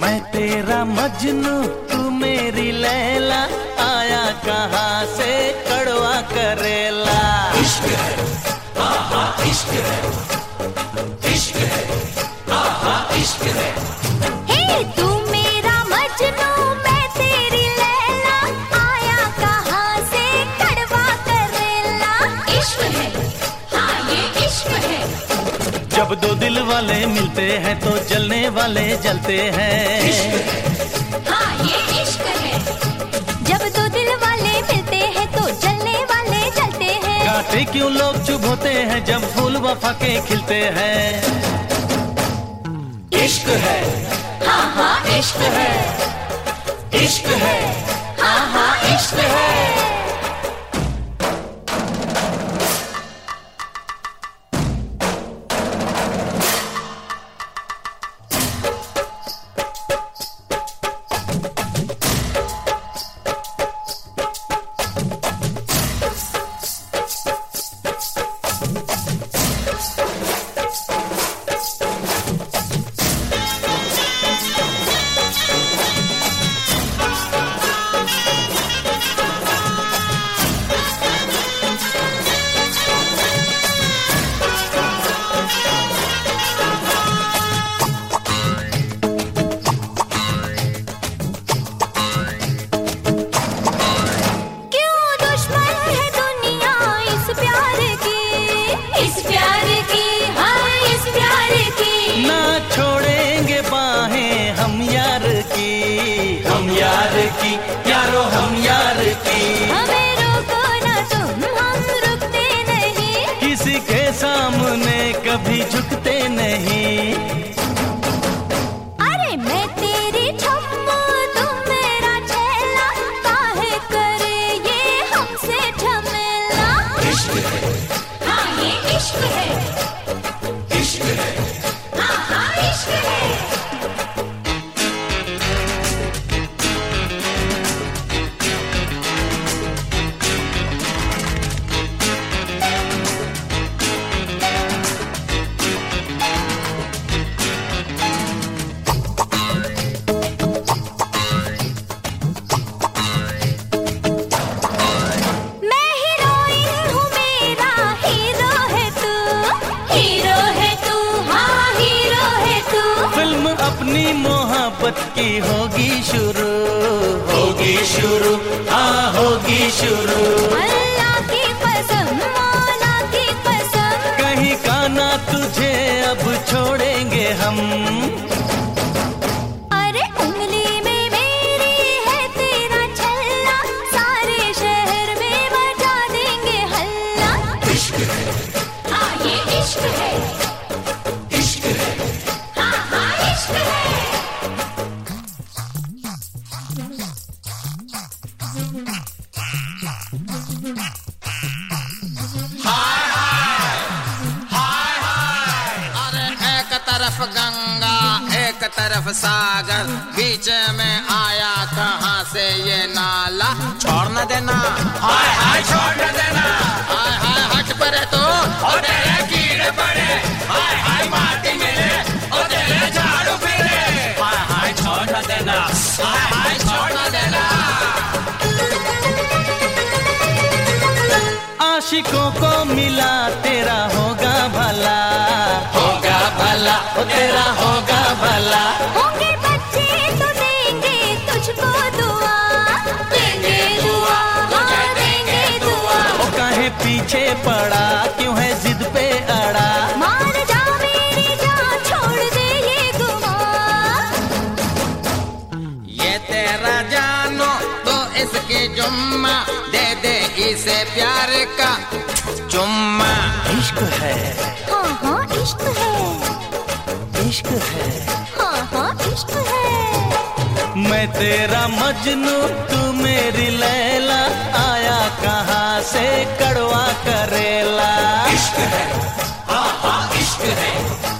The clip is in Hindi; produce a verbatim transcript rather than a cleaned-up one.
मैं तेरा मजनू तू मेरी लैला, आया कहाँ से कड़वा करेला। इश्क है, आहा इश्क है, इश्क है, आहा इश्क है। हे तू मेरा मजनू मैं तेरी लैला, आया कहाँ से कड़वा करेला। इश्क है, हाँ ये इश्क है। जब दो दिल वाले मिलते हैं तो जलने वाले जलते हैं। इश्क है, हाँ ये इश्क है। जब दो दिल वाले मिलते हैं तो जलने वाले जलते हैं। कांटे क्यों लोग चुभ होते हैं जब फूल वफा के खिलते हैं। इश्क है, हाँ हाँ इश्क है, इश्क है, हाँ हाँ इश्क है। हम यार की यारो हम यार की, हमें रोको ना तुम हम रुकते नहीं, किसी के सामने कभी झुकते नहीं। अरे मैं तेरी छम्मू तुम मेरा छैला, काहे करे ये हमसे झमेला। इश्क है, हाँ ये इश्क है, इश्क है, हाँ हाँ इश्क है। अपनी मोहब्बत की होगी शुरू, होगी शुरू, हाँ होगी शुरू। अल्लाह की कसम, मौला की कसम, कहीं का ना तुझे अब छोड़ेंगे हम। अरे उंगली में मेरी है तेरा छल्ला, सारे शहर में मचा देंगे हल्ला। इश्क है, हाँ ये इश्क है, इश्क है, हाँ हाँ इश्क है। तरफ गंगा एक तरफ सागर, बीच में आया कहाँ से ये नाला। छोड़ न देना, हाय हाय छोड़ न देना, हाय हाय हट पड़े तो और तेरे कीड़े पड़े, हाय हाय माटी मिले और तेरे झाड़ू फिरे। हाय हाय छोड़ न देना, हाय हाय छोड़ न देना। आशिकों को मिला तेरा होगा भला, होगा भला, ओ तेरा होगा भला। होंगे बच्चे तो देंगे तुझको दुआ, देंगे दुआ, हाँ देंगे दुआ। ओ काहे पीछे पड़ा, क्यों है जिद पे अड़ा। मार जा मेरी जान, छोड़ दे ये गुमान। ये तेरा जानो तो इसकी जुम्मा, दे दे इसे प्यार का चुम्मा। इश्क है, हाँ हाँ इश्क है, इश्क है, हाँ हाँ इश्क है। मैं तेरा मजनू तू मेरी लैला, आया कहाँ से कड़वा करेला। इश्क है, हाँ हाँ इश्क है।